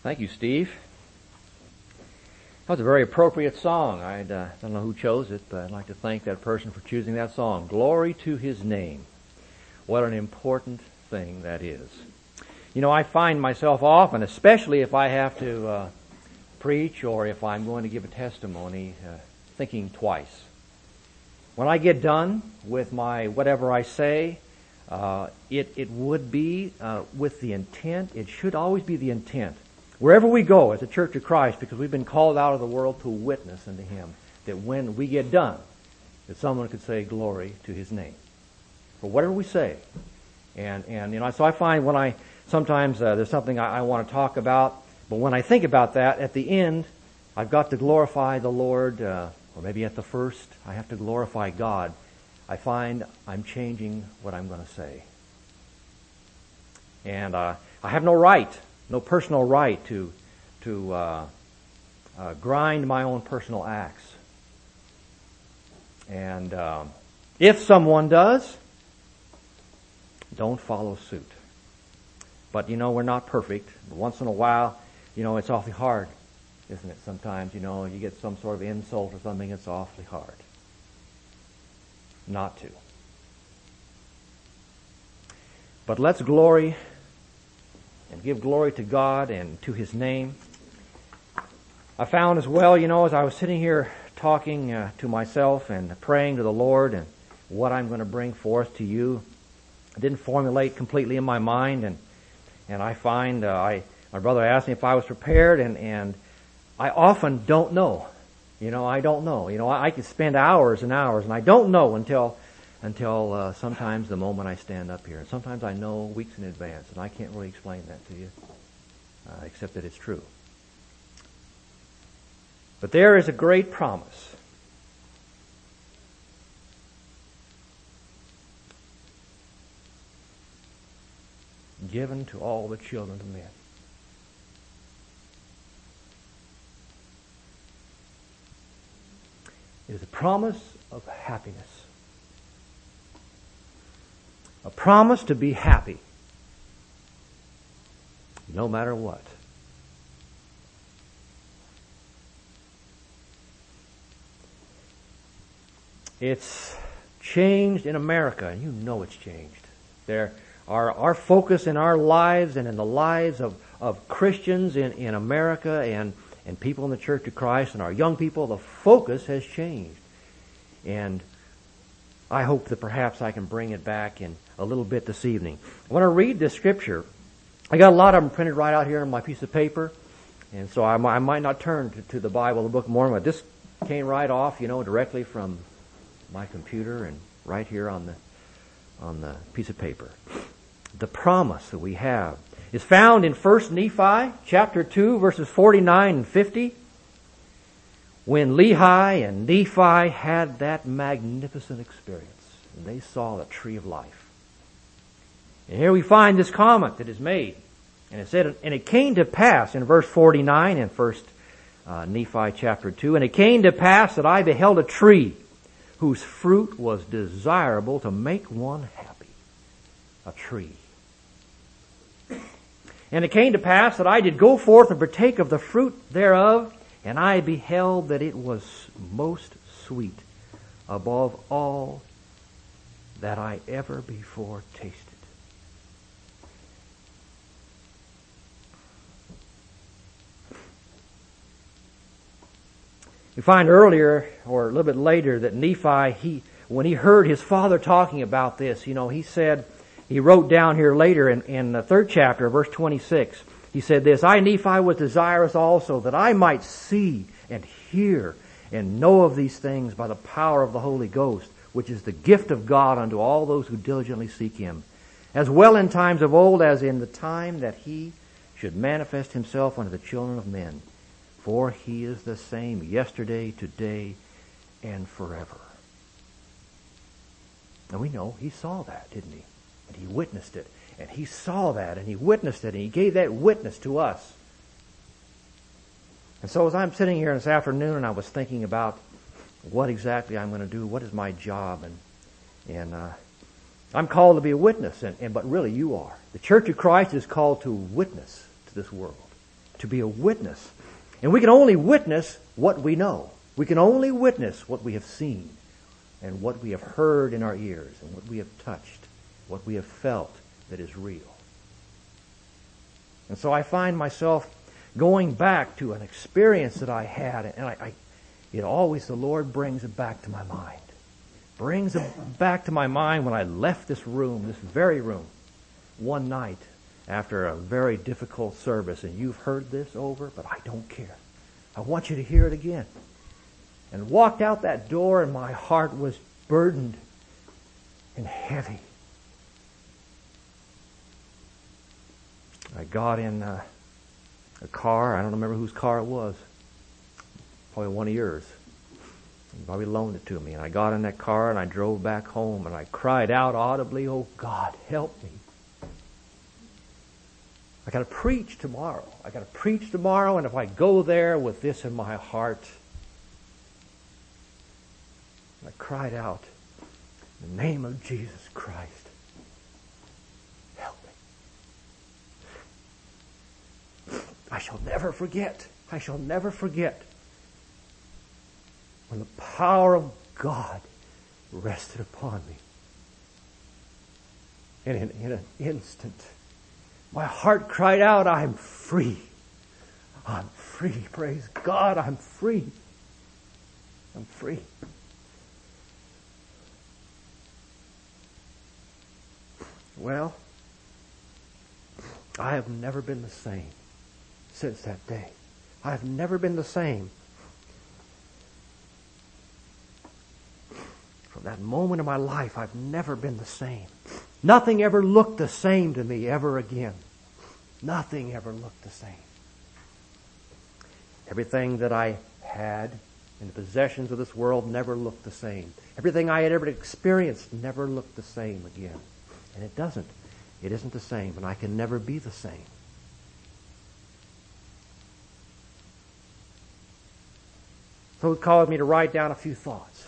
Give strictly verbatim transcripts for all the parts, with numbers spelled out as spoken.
Thank you, Steve. That was a very appropriate song. I uh, don't know who chose it, but I'd like to thank that person for choosing that song. Glory to His name. What an important thing that is. You know, I find myself often, especially if I have to uh, preach or if I'm going to give a testimony, uh, thinking twice. When I get done with my whatever I say, uh, it, it would be uh, with the intent, it should always be the intent, wherever we go as a Church of Christ, because we've been called out of the world to witness unto Him, that when we get done, that someone could say glory to His name. For whatever we say. And, and you know, so I find when I, sometimes uh, there's something I, I want to talk about, but when I think about that, at the end, I've got to glorify the Lord, uh, or maybe at the first, I have to glorify God. I find I'm changing what I'm going to say. And uh, I have no right, no personal right to to uh, uh, grind my own personal axe. And um, if someone does, don't follow suit. But you know, we're not perfect. Once in a while, you know, it's awfully hard, isn't it? Sometimes, you know, you get some sort of insult or something, it's awfully hard not to. But let's glory and give glory to God and to His name. I found as well, you know, as I was sitting here talking uh, to myself and praying to the Lord and what I'm going to bring forth to you, I didn't formulate completely in my mind, and and I find uh, I my brother asked me if I was prepared, and and I often don't know. You know, I don't know. You know, I, I could spend hours and hours, and I don't know until until uh, sometimes the moment I stand up here. And sometimes I know weeks in advance, and I can't really explain that to you, uh, except that it's true. But there is a great promise. Given to all the children of men. It is a promise of happiness. A promise to be happy, no matter what. It's changed in America, and you know it's changed. There, our our focus in our lives and in the lives of, of Christians in, in America and, and people in the Church of Christ and our young people, the focus has changed. And I hope that perhaps I can bring it back in a little bit this evening. When I read this scripture, I got a lot of them printed right out here on my piece of paper, and so I, I might not turn to, to the Bible, the Book of Mormon, but this came right off, you know, directly from my computer and right here on the on the piece of paper. The promise that we have is found in First Nephi chapter two, verses forty-nine and fifty. When Lehi and Nephi had that magnificent experience, and they saw the tree of life. And here we find this comment that is made. And it said, and it came to pass in verse forty-nine in First uh, Nephi chapter two, and it came to pass that I beheld a tree whose fruit was desirable to make one happy. A tree. And it came to pass that I did go forth and partake of the fruit thereof, and I beheld that it was most sweet above all that I ever before tasted. We find earlier, or a little bit later, that Nephi, he, when he heard his father talking about this, you know, he said, he wrote down here later in, in the third chapter, verse twenty-six, he said this, I, Nephi, was desirous also that I might see and hear and know of these things by the power of the Holy Ghost, which is the gift of God unto all those who diligently seek Him, as well in times of old as in the time that He should manifest Himself unto the children of men. For He is the same yesterday, today, and forever. And we know He saw that, didn't He? And He witnessed it. And He saw that, and He witnessed it, and He gave that witness to us. And so as I'm sitting here this afternoon and I was thinking about what exactly I'm going to do, what is my job, and and uh, I'm called to be a witness, and, and but really you are. The Church of Christ is called to witness to this world. to be a witness. And we can only witness what we know. We can only witness what we have seen and what we have heard in our ears and what we have touched, what we have felt that is real. And so I find myself going back to an experience that I had, and I, I it always, the Lord brings it back to my mind. Brings it back to my mind when I left this room, this very room, one night after a very difficult service. And you've heard this over, but I don't care. I want you to hear it again. And walked out that door, and my heart was burdened and heavy. I got in uh, a car. I don't remember whose car it was. Probably one of yours. You probably loaned it to me. And I got in that car and I drove back home and I cried out audibly, "Oh God, help me. I got to preach tomorrow. I got to preach tomorrow, and if I go there with this in my heart," I cried out, "In the name of Jesus Christ, help me." I shall never forget. I shall never forget when the power of God rested upon me. And in, in an instant, my heart cried out, "I'm free. I'm free. Praise God, I'm free. I'm free." Well, I have never been the same since that day. I have never been the same. From that moment in my life, I've never been the same. Nothing ever looked the same to me ever again. Nothing ever looked the same. Everything that I had in the possessions of this world never looked the same. Everything I had ever experienced never looked the same again. And it doesn't. It isn't the same, and I can never be the same. So it caused me to write down a few thoughts.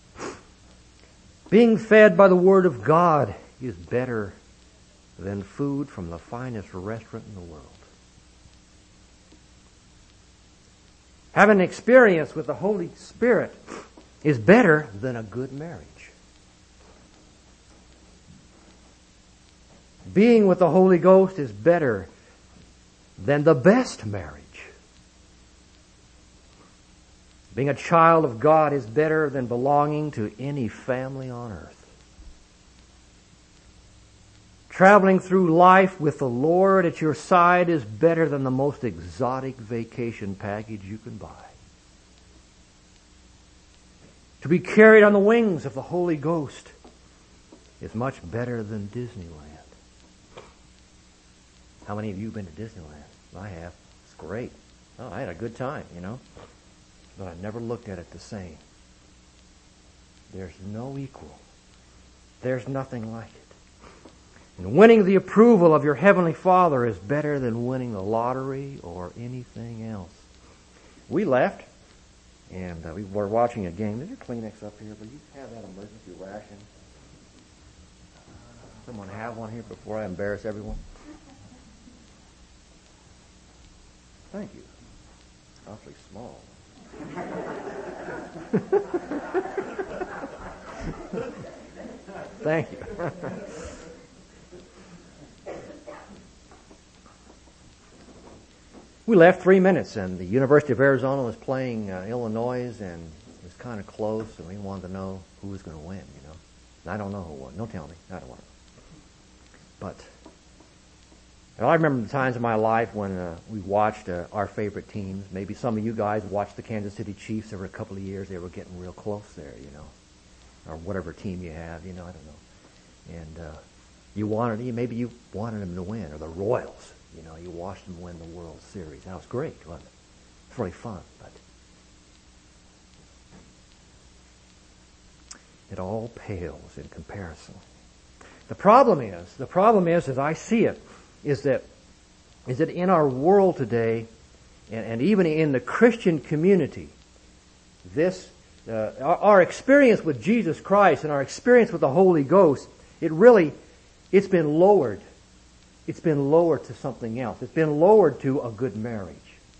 Being fed by the Word of God is better than food from the finest restaurant in the world. Having an experience with the Holy Spirit is better than a good marriage. Being with the Holy Ghost is better than the best marriage. Being a child of God is better than belonging to any family on earth. Traveling through life with the Lord at your side is better than the most exotic vacation package you can buy. To be carried on the wings of the Holy Ghost is much better than Disneyland. How many of you have been to Disneyland? I have. It's great. Oh, I had a good time, you know. But I never looked at it the same. There's no equal. There's nothing like it. And winning the approval of your Heavenly Father is better than winning the lottery or anything else. We left, and uh, we were watching a game. There's your Kleenex up here, but you have that emergency ration. Someone have one here before I embarrass everyone? Thank you. Awfully small. Thank you. We left three minutes, and the University of Arizona was playing uh, Illinois, and it was kind of close, and we wanted to know who was going to win, you know. And I don't know who won. Don't tell me. I don't want to know. But and I remember the times in my life when uh, we watched uh, our favorite teams. Maybe some of you guys watched the Kansas City Chiefs over a couple of years. They were getting real close there, you know. Or whatever team you have, you know, I don't know. And uh, you wanted, maybe you wanted them to win, or the Royals. You know, you watched them win the World Series. That was great, wasn't it? It's really fun, but it all pales in comparison. The problem is, the problem is, as I see it, is that is that in our world today, and, and even in the Christian community, this uh, our, our experience with Jesus Christ and our experience with the Holy Ghost, it really, it's been lowered. it's been lowered to something else. It's been lowered to a good marriage.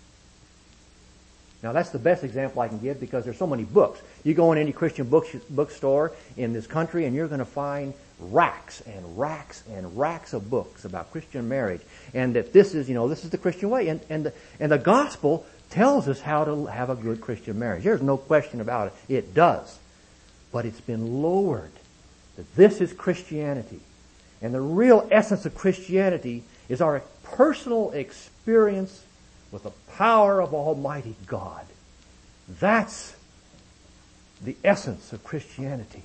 Now that's the best example I can give because there's so many books. You go in any Christian book bookstore in this country and you're going to find racks and racks and racks of books about Christian marriage. And that this is, you know, this is the Christian way. And, and, the, and the gospel tells us how to have a good Christian marriage. There's no question about it. It does. But it's been lowered. That this is Christianity. And the real essence of Christianity is our personal experience with the power of Almighty God. That's the essence of Christianity.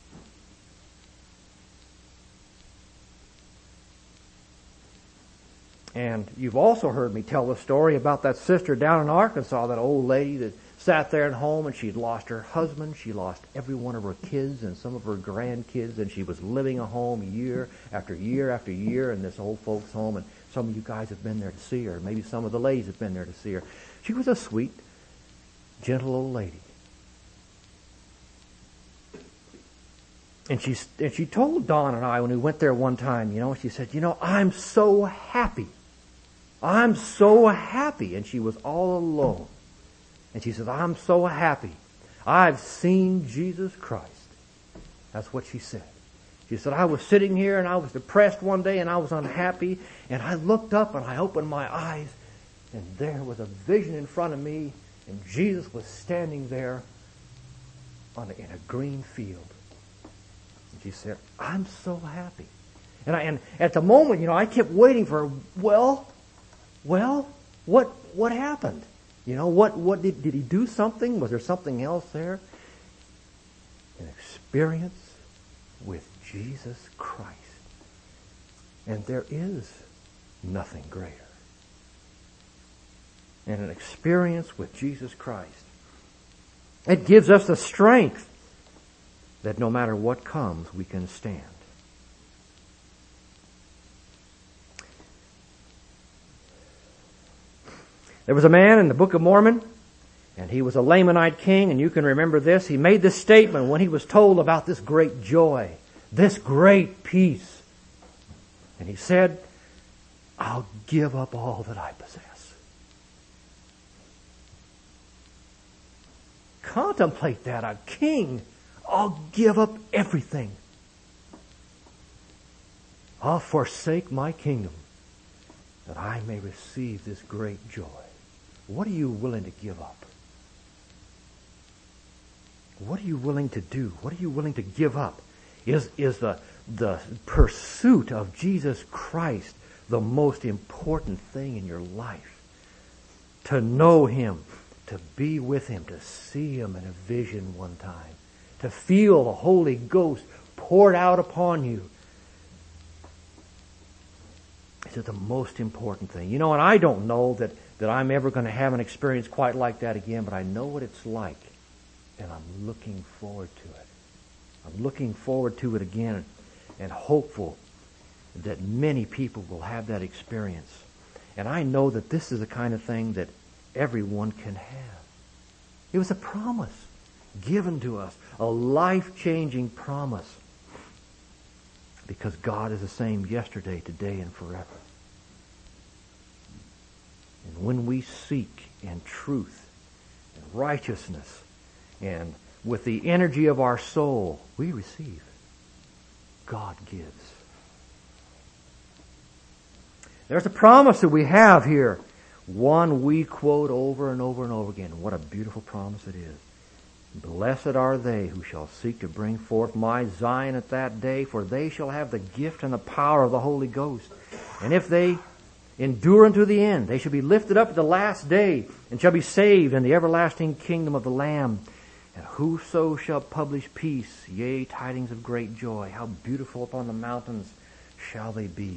And you've also heard me tell the story about that sister down in Arkansas, that old lady that sat there at home and she'd lost her husband, she lost every one of her kids and some of her grandkids, and she was living at home year after year after year in this old folks' home. And some of you guys have been there to see her. Maybe some of the ladies have been there to see her. She was a sweet, gentle old lady. And she, and she told Don and I when we went there one time, you know, she said, you know, I'm so happy. I'm so happy. And she was all alone. And she said, I'm so happy. I've seen Jesus Christ. That's what she said. She said, I was sitting here and I was depressed one day and I was unhappy. And I looked up and I opened my eyes and there was a vision in front of me. And Jesus was standing there on a, in a green field. And she said, I'm so happy. And, I, and at the moment, you know, I kept waiting for, well, well, what what happened? You know, what, what did, did he do something? Was there something else there? An experience with Jesus Christ. And there is nothing greater. And an experience with Jesus Christ. It gives us the strength that no matter what comes, we can stand. There was a man in the Book of Mormon, and he was a Lamanite king, and you can remember this. He made this statement when he was told about this great joy, this great peace. And he said, I'll give up all that I possess. Contemplate that, a king. I'll give up everything. I'll forsake my kingdom that I may receive this great joy. What are you willing to give up? What are you willing to do? What are you willing to give up? Is, is the, the pursuit of Jesus Christ the most important thing in your life? To know Him, to be with Him, to see Him in a vision one time, to feel the Holy Ghost poured out upon you. Is it the most important thing? You know, and I don't know that, that I'm ever going to have an experience quite like that again, but I know what it's like, and I'm looking forward to it. I'm looking forward to it again, and hopeful that many people will have that experience. And I know that this is the kind of thing that everyone can have. It was a promise given to us, a life-changing promise, because God is the same yesterday, today, and forever. And when we seek in truth and righteousness and with the energy of our soul, we receive. God gives. There's a promise that we have here. One we quote over and over and over again. What a beautiful promise it is. Blessed are they who shall seek to bring forth my Zion at that day, for they shall have the gift and the power of the Holy Ghost. And if they endure unto the end, they shall be lifted up at the last day, and shall be saved in the everlasting kingdom of the Lamb. And whoso shall publish peace, yea, tidings of great joy, how beautiful upon the mountains shall they be.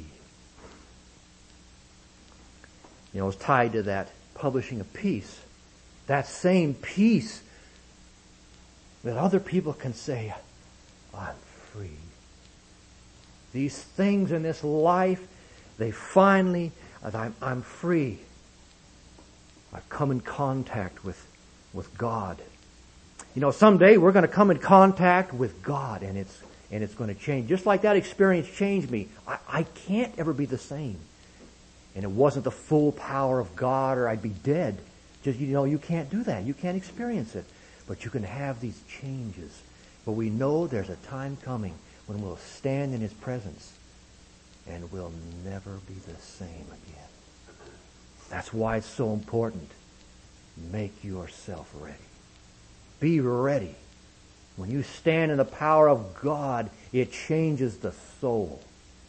You know, it's tied to that publishing of peace. That same peace that other people can say, I'm free. These things in this life, they finally, I'm, I'm free. I've come in contact with, with God. You know, someday we're going to come in contact with God, and it's and it's going to change. Just like that experience changed me, I, I can't ever be the same. And it wasn't the full power of God or I'd be dead. Just, you know, you can't do that. You can't experience it. But you can have these changes. But we know there's a time coming when we'll stand in His presence and we'll never be the same again. That's why it's so important. Make yourself ready. Be ready. When you stand in the power of God, it changes the soul.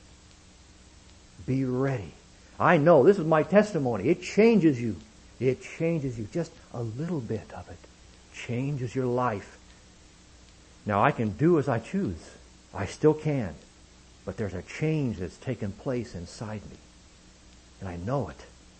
Be ready. I know, this is my testimony. It changes you. It changes you. Just a little bit of it changes your life. Now, I can do as I choose. I still can. But there's a change that's taken place inside me. And I know it.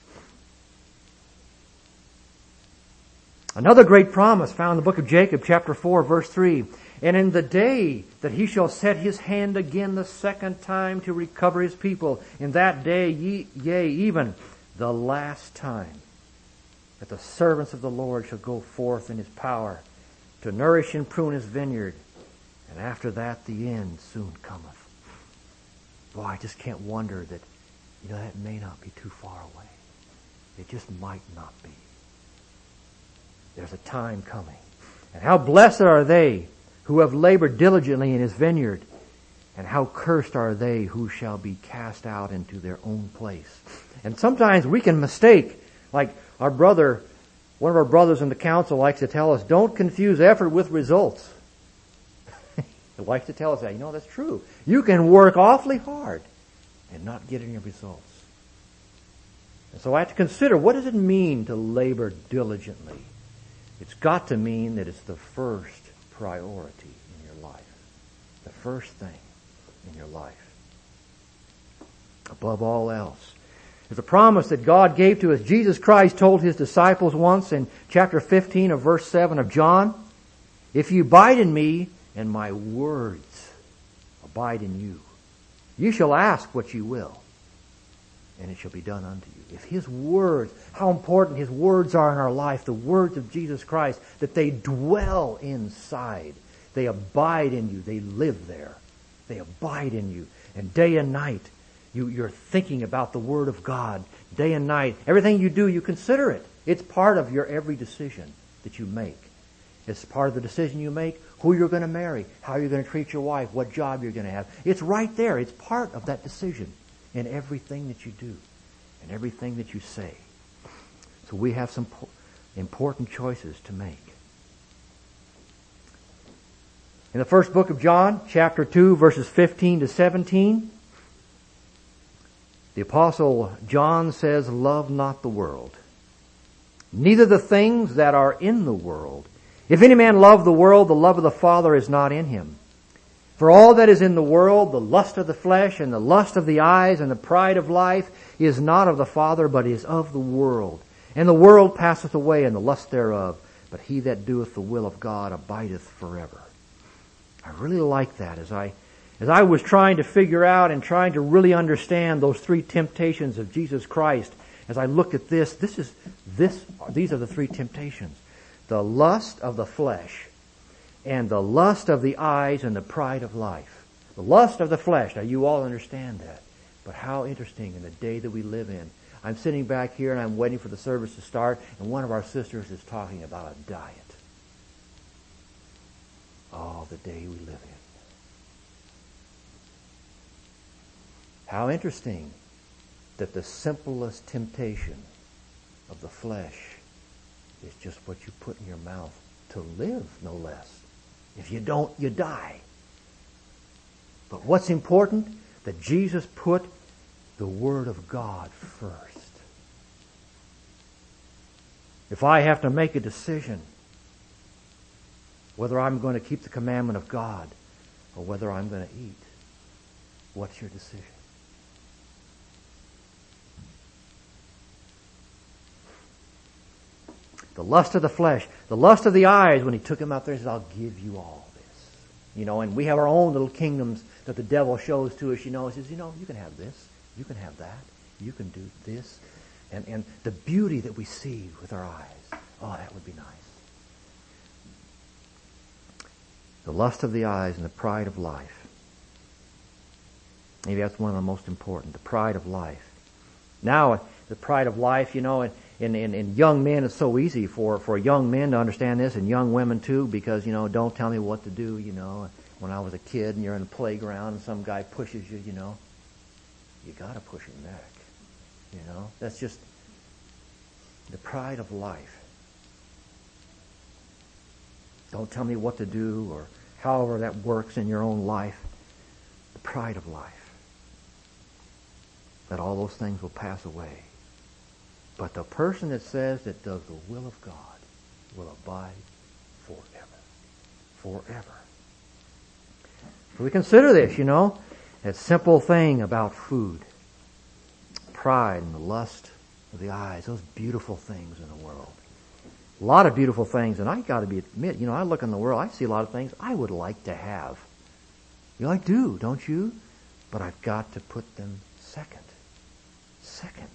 Another great promise found in the book of Jacob, chapter four, verse three. And in the day that He shall set His hand again the second time to recover His people, in that day, ye, yea, even the last time, that the servants of the Lord shall go forth in His power to nourish and prune His vineyard, and after that the end soon cometh. Boy, I just can't wonder that, you know, that may not be too far away. It just might not be. There's a time coming. And how blessed are they who have labored diligently in His vineyard, and how cursed are they who shall be cast out into their own place. And sometimes we can mistake, like our brother, one of our brothers in the council likes to tell us, don't confuse effort with results. He likes to tell us that. You know, that's true. You can work awfully hard and not get any results. And so I have to consider, what does it mean to labor diligently? It's got to mean that it's the first priority in your life. The first thing in your life. Above all else. There's a promise that God gave to us. Jesus Christ told His disciples once in chapter fifteen of verse seven of John, if you abide in me and my words abide in you, you shall ask what you will, and it shall be done unto you. If His words, how important His words are in our life, the words of Jesus Christ, that they dwell inside. They abide in you. They live there. They abide in you. And day and night, you, you're thinking about the Word of God. Day and night. Everything you do, you consider it. It's part of your every decision that you make. It's part of the decision you make, who you're going to marry, how you're going to treat your wife, what job you're going to have. It's right there. It's part of that decision in everything that you do and everything that you say. So we have some important choices to make. In the first book of John, chapter two, verses fifteen to seventeen, the Apostle John says, love not the world, neither the things that are in the world. If any man love the world, the love of the Father is not in him. For all that is in the world, the lust of the flesh and the lust of the eyes and the pride of life, is not of the Father, but is of the world. And the world passeth away, and the lust thereof. But he that doeth the will of God abideth forever. I really like that as I, as I was trying to figure out and trying to really understand those three temptations of Jesus Christ. As I looked at this, this is this. These are the three temptations: the lust of the flesh, and the lust of the eyes, and the pride of life. The lust of the flesh. Now, you all understand that. But how interesting in the day that we live in. I'm sitting back here and I'm waiting for the service to start, and one of our sisters is talking about a diet. Oh, the day we live in. How interesting that the simplest temptation of the flesh is just what you put in your mouth to live, no less. If you don't, you die. But what's important? That Jesus put the Word of God first. If I have to make a decision whether I'm going to keep the commandment of God or whether I'm going to eat, what's your decision? The lust of the flesh, the lust of the eyes, when he took him out there, he says, I'll give you all this. You know, and we have our own little kingdoms that the devil shows to us, you know. He says, you know, you can have this, you can have that, you can do this. And, and the beauty that we see with our eyes, oh, that would be nice. The lust of the eyes and the pride of life. Maybe that's one of the most important, the pride of life. Now, the pride of life, you know, in, in, in young men, it's so easy for, for young men to understand this, and young women too, because, you know, don't tell me what to do, you know. When I was a kid and you're in the playground and some guy pushes you, you know, you gotta push him back. You know, that's just the pride of life. Don't tell me what to do or however that works in your own life. The pride of life. That all those things will pass away. But the person that says that does the will of God will abide forever. Forever. So we consider this, you know, that simple thing about food. Pride and the lust of the eyes, those beautiful things in the world. A lot of beautiful things, and I got to be admit, you know, I look in the world, I see a lot of things I would like to have. You know, I do, don't you? But I've got to put them second. Second.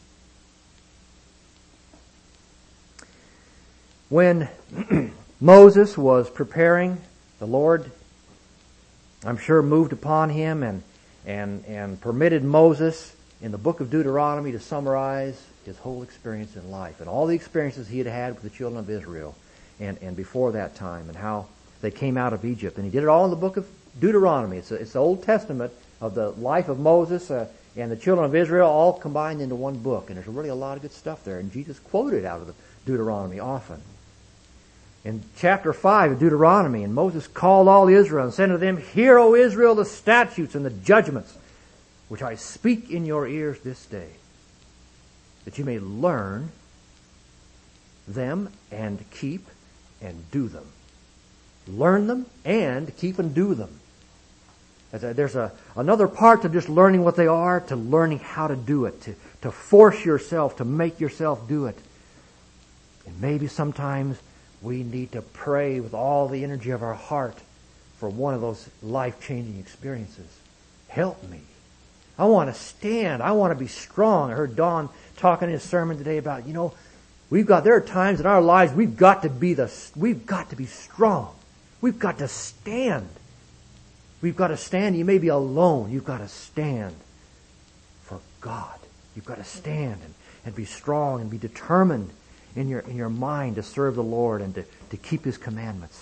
When Moses was preparing, the Lord, I'm sure, moved upon him and and and permitted Moses in the book of Deuteronomy to summarize his whole experience in life and all the experiences he had had with the children of Israel and, and before that time and how they came out of Egypt. And he did it all in the book of Deuteronomy. It's, a, it's the Old Testament of the life of Moses uh, and the children of Israel all combined into one book. And there's really a lot of good stuff there. And Jesus quoted out of the Deuteronomy often. In chapter five of Deuteronomy, and Moses called all Israel and said to them, "Hear, O Israel, the statutes and the judgments which I speak in your ears this day, that you may learn them and keep and do them." Learn them and keep and do them. There's a, another part to just learning what they are, to learning how to do it, to, to force yourself, to make yourself do it. And maybe sometimes we need to pray with all the energy of our heart for one of those life-changing experiences. Help me. I want to stand. I want to be strong. I heard Don talking in his sermon today about, you know, we've got, there are times in our lives we've got to be the, we've got to be strong. We've got to stand. We've got to stand. You may be alone. You've got to stand for God. You've got to stand and, and be strong and be determined in your in your mind to serve the Lord and to, to keep His commandments.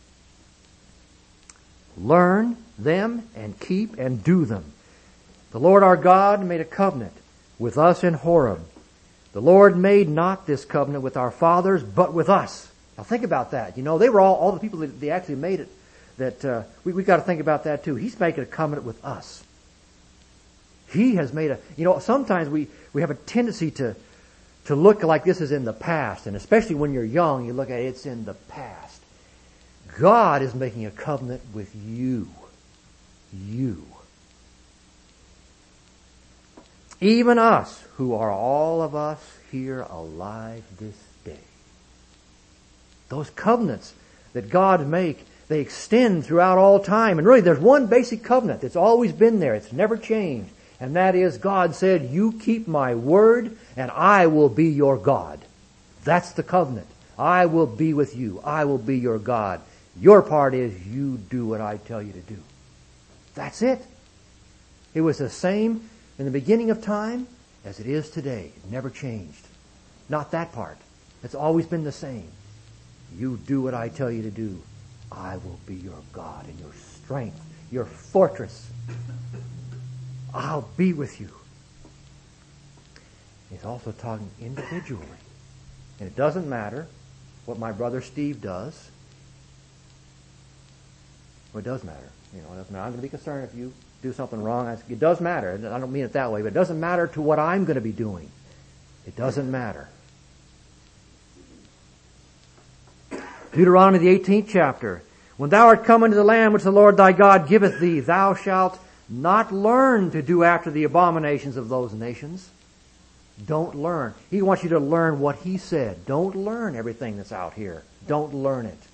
Learn them and keep and do them. The Lord our God made a covenant with us in Horeb. The Lord made not this covenant with our fathers, but with us. Now think about that. You know, they were all, all the people that they actually made it, that uh, we, we've got to think about that too. He's making a covenant with us. He has made a, you know, sometimes we, we have a tendency to, to look like this is in the past, and especially when you're young, you look at it, it's in the past. God is making a covenant with you. You. Even us, who are all of us here alive this day. Those covenants that God make, they extend throughout all time. And really, there's one basic covenant that's always been there. It's never changed. And that is, God said, "You keep my word, and I will be your God." That's the covenant. I will be with you. I will be your God. Your part is you do what I tell you to do. That's it. It was the same in the beginning of time as it is today. It never changed. Not that part. It's always been the same. You do what I tell you to do. I will be your God and your strength, your fortress. I'll be with you. He's also talking individually. And it doesn't matter what my brother Steve does. Well, it does matter. You know, it doesn't matter. I'm going to be concerned if you do something wrong. It does matter. I don't mean it that way, but it doesn't matter to what I'm going to be doing. It doesn't matter. Deuteronomy, the eighteenth chapter. When thou art come into the land which the Lord thy God giveth thee, thou shalt not learn to do after the abominations of those nations. Don't learn. He wants you to learn what He said. Don't learn everything that's out here. Don't learn it.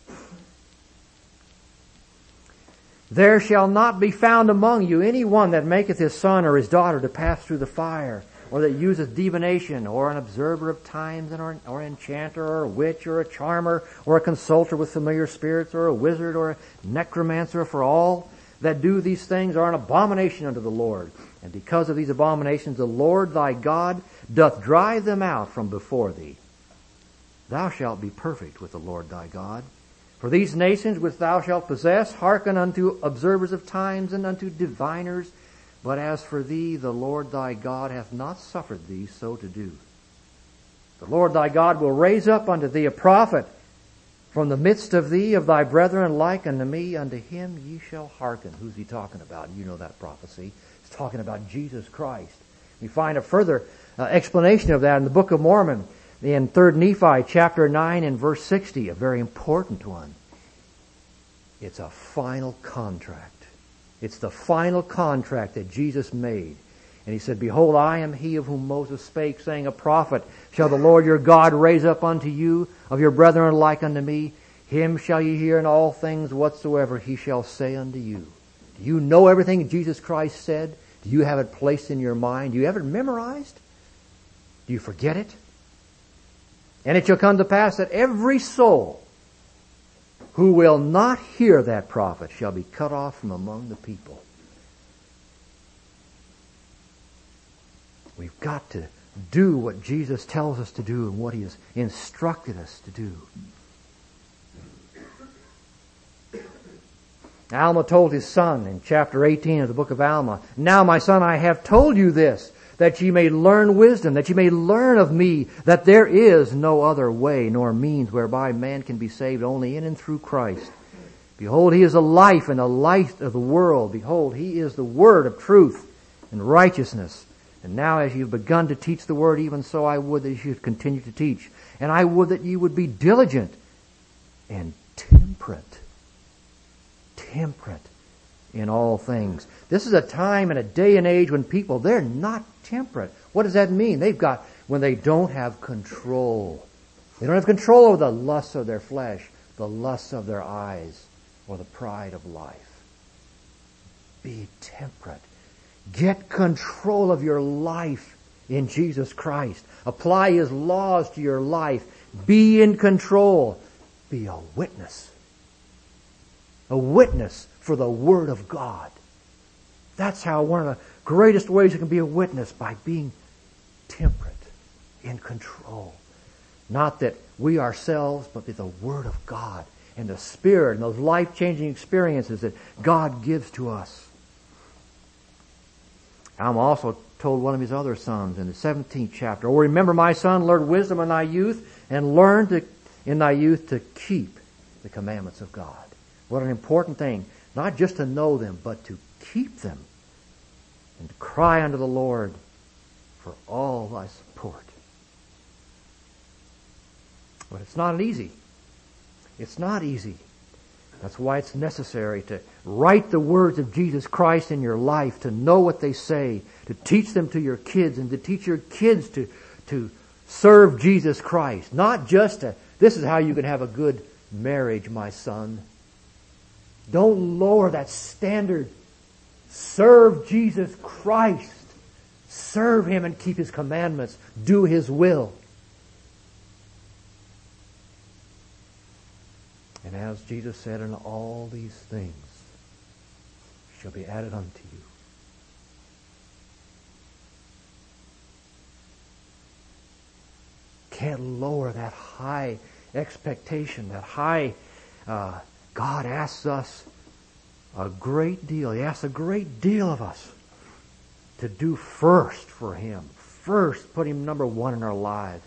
There shall not be found among you any one that maketh his son or his daughter to pass through the fire, or that useth divination, or an observer of times, or an or enchanter, or a witch, or a charmer, or a consulter with familiar spirits, or a wizard, or a necromancer. For all that do these things are an abomination unto the Lord. And because of these abominations, the Lord thy God doth drive them out from before thee. Thou shalt be perfect with the Lord thy God. For these nations which thou shalt possess hearken unto observers of times and unto diviners. But as for thee, the Lord thy God hath not suffered thee so to do. The Lord thy God will raise up unto thee a prophet from the midst of thee, of thy brethren, like unto me. Unto him ye shall hearken. Who's he talking about? You know that prophecy. He's talking about Jesus Christ. We find a further uh, explanation of that in the Book of Mormon, in Third Nephi chapter nine and verse sixty, a very important one. It's a final contract. It's the final contract that Jesus made. And he said, Behold, I am he of whom Moses spake, saying, A prophet shall the Lord your God raise up unto you of your brethren like unto me. Him shall ye hear in all things whatsoever he shall say unto you. Do you know everything Jesus Christ said? Do you have it placed in your mind? Do you have it memorized? Do you forget it? And it shall come to pass that every soul who will not hear that prophet shall be cut off from among the people. We've got to do what Jesus tells us to do and what He has instructed us to do. Alma told his son in chapter eighteen of the book of Alma, Now, my son, I have told you this, that ye may learn wisdom, that ye may learn of me, that there is no other way nor means whereby man can be saved, only in and through Christ. Behold, He is the life and the light of the world. Behold, He is the word of truth and righteousness. And now as you've begun to teach the word, even so I would that you should continue to teach. And I would that you would be diligent and temperate. Temperate in all things. This is a time and a day and age when people, they're not temperate. What does that mean? They've got, when they don't have control. They don't have control over the lusts of their flesh, the lusts of their eyes, or the pride of life. Be temperate. Get control of your life in Jesus Christ. Apply His laws to your life. Be in control. Be a witness. A witness for the Word of God. That's how one of the greatest ways you can be a witness, by being temperate, in control. Not that we ourselves, but that the Word of God and the Spirit and those life-changing experiences that God gives to us. Alma also told one of his other sons in the seventeenth chapter, Oh, remember, my son, learn wisdom in thy youth, and learn to, in thy youth to keep the commandments of God. What an important thing. Not just to know them, but to keep them. And to cry unto the Lord for all thy support. But it's not easy. It's not easy. That's why it's necessary to write the words of Jesus Christ in your life, to know what they say, to teach them to your kids, and to teach your kids to, to serve Jesus Christ. Not just to, this is how you can have a good marriage, my son. Don't lower that standard. Serve Jesus Christ. Serve Him and keep His commandments. Do His will. And as Jesus said, and all these things shall be added unto you. Can't lower that high expectation, that high, uh, God asks us a great deal. He asks a great deal of us to do first for Him. First, put Him number one in our lives.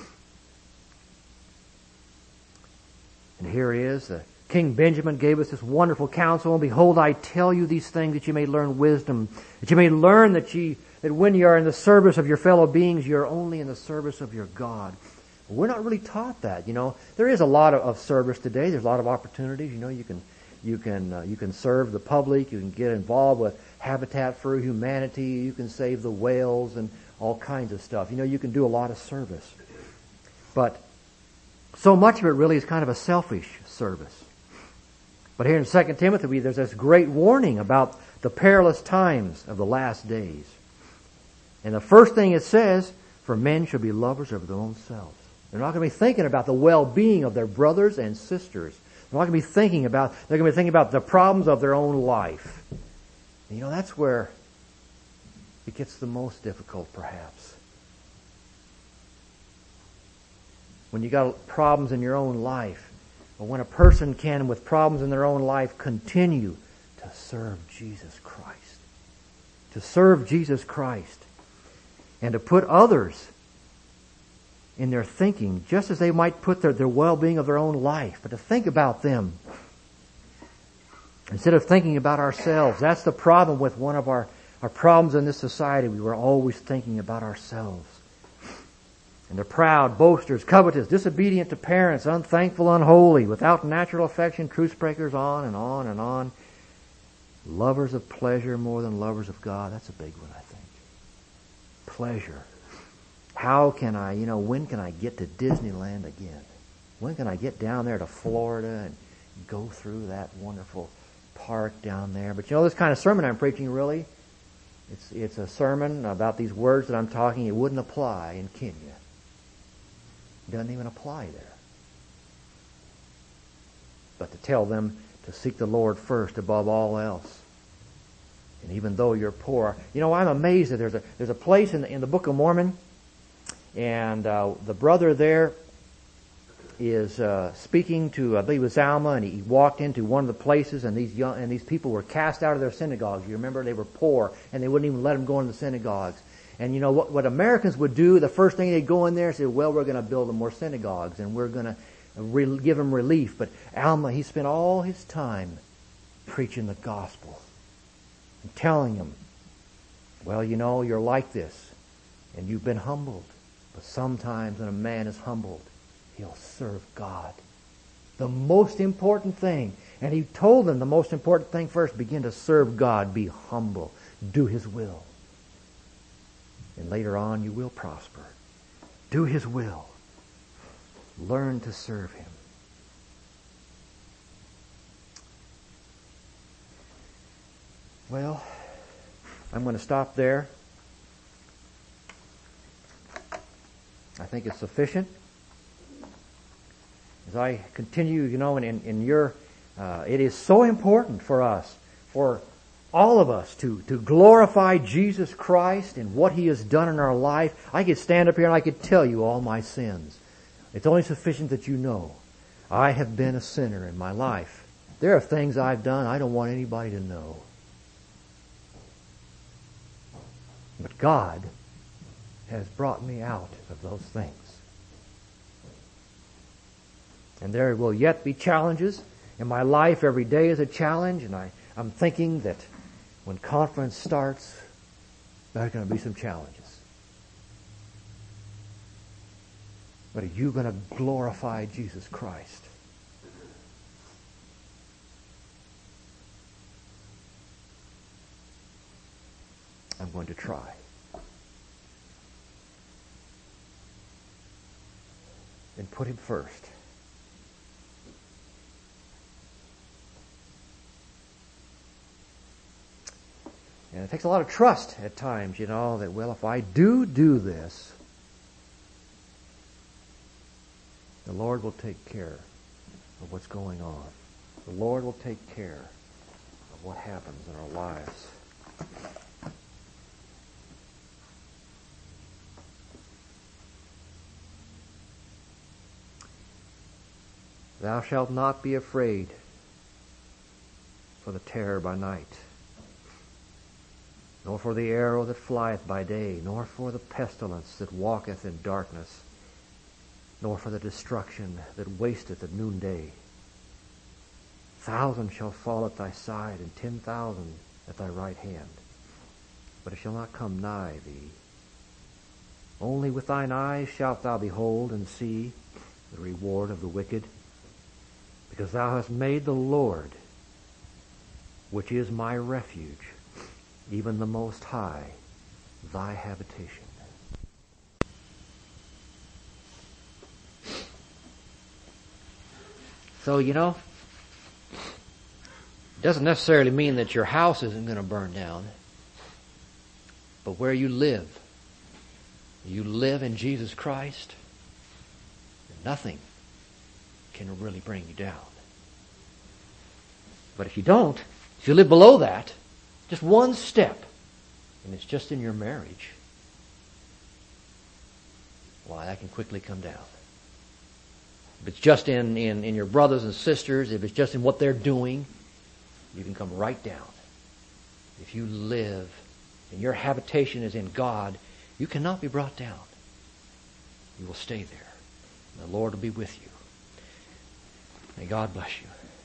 And here he is. Uh, King Benjamin gave us this wonderful counsel. And behold, I tell you these things that you may learn wisdom, that you may learn that ye, that when you are in the service of your fellow beings, you are only in the service of your God. We're not really taught that. You know, there is a lot of, of service today. There's a lot of opportunities. You know, you can you can uh, you can serve the public. You can get involved with Habitat for Humanity. You can save the whales and all kinds of stuff. You know, you can do a lot of service, but so much of it really is kind of a selfish service. But here in Second Timothy, there's this great warning about the perilous times of the last days. And the first thing it says, for men shall be lovers of their own selves. They're not going to be thinking about the well-being of their brothers and sisters. They're not going to be thinking about, they're going to be thinking about the problems of their own life. And you know, that's where it gets the most difficult, perhaps. When you got problems in your own life, or when a person can, with problems in their own life, continue to serve Jesus Christ. To serve Jesus Christ. And to put others in their thinking, just as they might put their, their well-being of their own life, but to think about them instead of thinking about ourselves. That's the problem with one of our, our problems in this society. We were always thinking about ourselves. And they're proud, boasters, covetous, disobedient to parents, unthankful, unholy, without natural affection, truce breakers, on and on and on. Lovers of pleasure more than lovers of God. That's a big one, I think. Pleasure. How can I, you know, when can I get to Disneyland again? When can I get down there to Florida and go through that wonderful park down there? But you know, this kind of sermon I'm preaching, really, it's it's a sermon about these words that I'm talking. It wouldn't apply in Kenya. It doesn't even apply there. But to tell them to seek the Lord first above all else. And even though you're poor, you know, I'm amazed that there's a there's a place in the, in the Book of Mormon, and uh, the brother there is uh, speaking to, I believe it was Alma, and he walked into one of the places, and these young and these people were cast out of their synagogues. You remember, they were poor, and they wouldn't even let them go into the synagogues. And you know what? What Americans would do, the first thing they'd go in there and say, "Well, we're going to build them more synagogues, and we're going to re- give them relief." But Alma, he spent all his time preaching the gospel and telling them, "Well, you know, you're like this, and you've been humbled. But sometimes when a man is humbled, he'll serve God. The most important thing." And he told them the most important thing first: begin to serve God, be humble, do His will. And later on you will prosper. Do His will. Learn to serve Him. Well, I'm going to stop there. I think it's sufficient. As I continue, you know, in, in your, uh, it is so important for us, for all of us, to, to glorify Jesus Christ and what He has done in our life. I could stand up here and I could tell you all my sins. It's only sufficient that you know I have been a sinner in my life. There are things I've done I don't want anybody to know. But God has brought me out of those things. And there will yet be challenges. In my life, every day is a challenge, and I, I'm thinking that when conference starts, there's going to be some challenges. But are you going to glorify Jesus Christ? I'm going to try. And put Him first. And it takes a lot of trust at times, you know, that, well, if I do do this, the Lord will take care of what's going on. The Lord will take care of what happens in our lives. Thou shalt not be afraid for the terror by night, nor for the arrow that flieth by day, nor for the pestilence that walketh in darkness, nor for the destruction that wasteth at noonday. Thousand shall fall at thy side, and ten thousand at thy right hand, but it shall not come nigh thee. Only with thine eyes shalt thou behold and see the reward of the wicked, because thou hast made the Lord, which is my refuge, even the Most High, thy habitation. So, you know, it doesn't necessarily mean that your house isn't going to burn down, but where you live, you live in Jesus Christ, nothing can really bring you down. But if you don't, if you live below that, just one step, and it's just in your marriage, why, that can quickly come down. If it's just in, in, in your brothers and sisters, if it's just in what they're doing, you can come right down. If you live and your habitation is in God, you cannot be brought down. You will stay there. And the Lord will be with you. May God bless you.